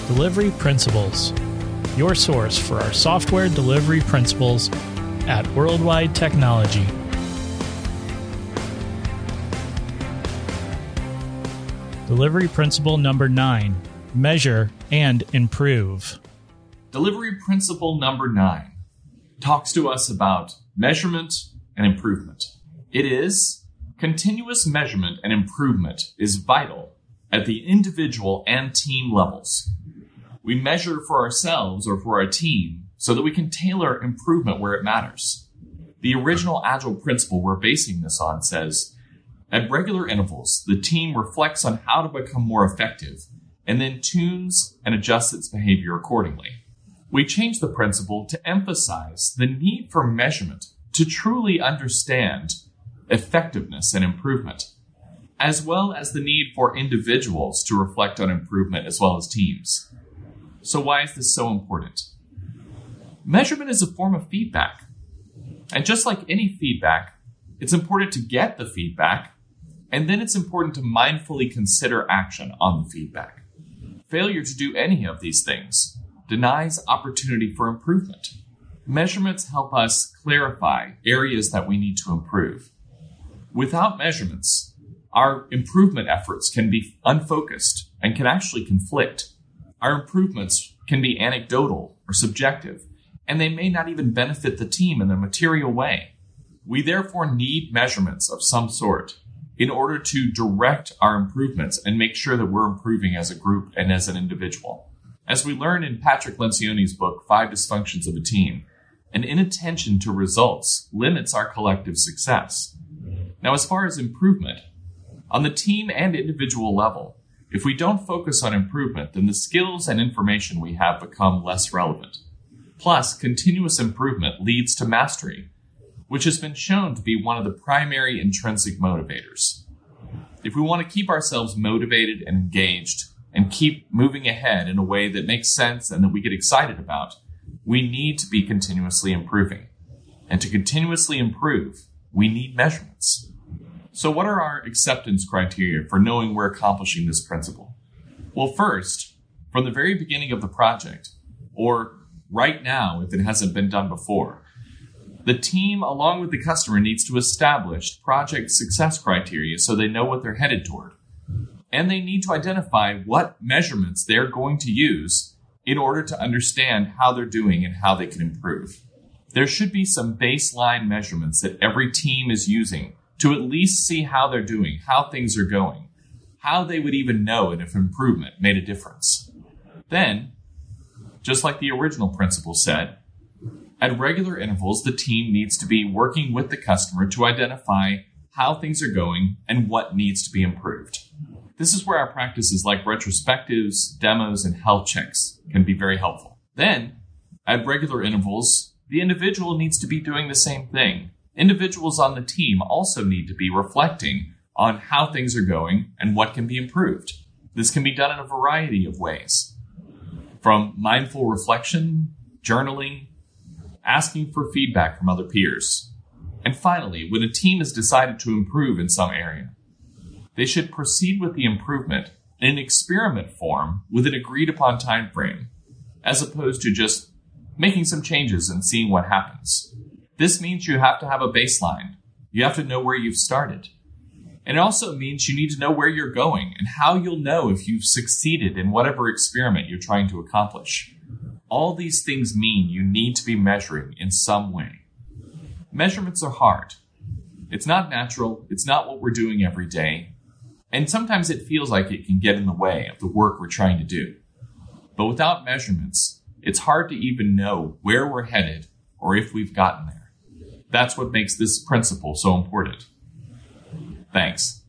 Delivery Principles, your source for our software delivery principles at Worldwide Technology. Delivery Principle number 9, measure and improve. Delivery Principle number 9 talks to us about measurement and improvement. It is continuous measurement and improvement is vital at the individual and team levels. We measure for ourselves or for our team so that we can tailor improvement where it matters. The original Agile principle we're basing this on says, at regular intervals, the team reflects on how to become more effective and then tunes and adjusts its behavior accordingly. We changed the principle to emphasize the need for measurement to truly understand effectiveness and improvement, as well as the need for individuals to reflect on improvement as well as teams. So why is this so important? Measurement is a form of feedback. And just like any feedback, it's important to get the feedback, and then it's important to mindfully consider action on the feedback. Failure to do any of these things denies opportunity for improvement. Measurements help us clarify areas that we need to improve. Without measurements, our improvement efforts can be unfocused and can actually conflict. Our improvements can be anecdotal or subjective, and they may not even benefit the team in a material way. We therefore need measurements of some sort in order to direct our improvements and make sure that we're improving as a group and as an individual. As we learn in Patrick Lencioni's book, 5 Dysfunctions of a Team, an inattention to results limits our collective success. Now, as far as improvement, on the team and individual level, if we don't focus on improvement, then the skills and information we have become less relevant. Plus, continuous improvement leads to mastery, which has been shown to be one of the primary intrinsic motivators. If we want to keep ourselves motivated and engaged and keep moving ahead in a way that makes sense and that we get excited about, we need to be continuously improving. And to continuously improve, we need measurements. So what are our acceptance criteria for knowing we're accomplishing this principle? Well, first, from the very beginning of the project, or right now if it hasn't been done before, the team, along with the customer, needs to establish project success criteria so they know what they're headed toward. And they need to identify what measurements they're going to use in order to understand how they're doing and how they can improve. There should be some baseline measurements that every team is using to at least see how they're doing, how things are going, how they would even know if improvement made a difference. Then, just like the original principle said, at regular intervals, the team needs to be working with the customer to identify how things are going and what needs to be improved. This is where our practices like retrospectives, demos, and health checks can be very helpful. Then, at regular intervals, the individual needs to be doing the same thing. Individuals on the team also need to be reflecting on how things are going and what can be improved. This can be done in a variety of ways, from mindful reflection, journaling, asking for feedback from other peers. And finally, when a team has decided to improve in some area, they should proceed with the improvement in an experiment form with an agreed upon time frame, as opposed to just making some changes and seeing what happens. This means you have to have a baseline. You have to know where you've started. And it also means you need to know where you're going and how you'll know if you've succeeded in whatever experiment you're trying to accomplish. All these things mean you need to be measuring in some way. Measurements are hard. It's not natural. It's not what we're doing every day. And sometimes it feels like it can get in the way of the work we're trying to do. But without measurements, it's hard to even know where we're headed or if we've gotten there. That's what makes this principle so important. Thanks.